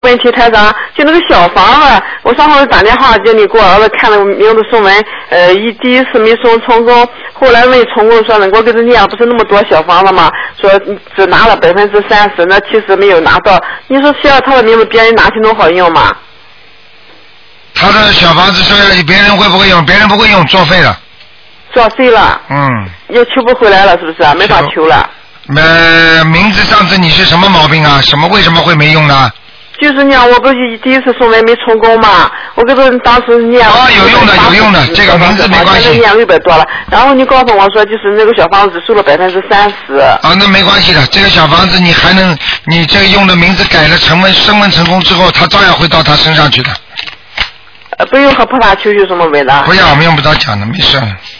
问题，台长，就那个小房子，我上回打电话叫你给我儿子看了名字送文，第一次没送成功，后来问成功说能够给他念不是那么多小房子吗？说只拿了30%，那其实没有拿到。你说写了他的名字，别人拿去能好用吗？ 他的小房子说要别人会不会用？别人不会用，作废了。 作废了。又求不回来了，是不是？没法求了。 名字上次你是什么毛病啊？为什么会没用呢？ 就是念，我不是第一次送文没成功嘛，我给他当时念。 有用的，这个名字没关系。 现在念600多了，然后你告诉我说，就是那个小房子只收了30%。 那没关系的，这个小房子你还能，你这个用的名字改了升温成功之后，他照样会到他身上去的。 不用和菩萨求什么文的。 不要，我们用不着讲的，没事。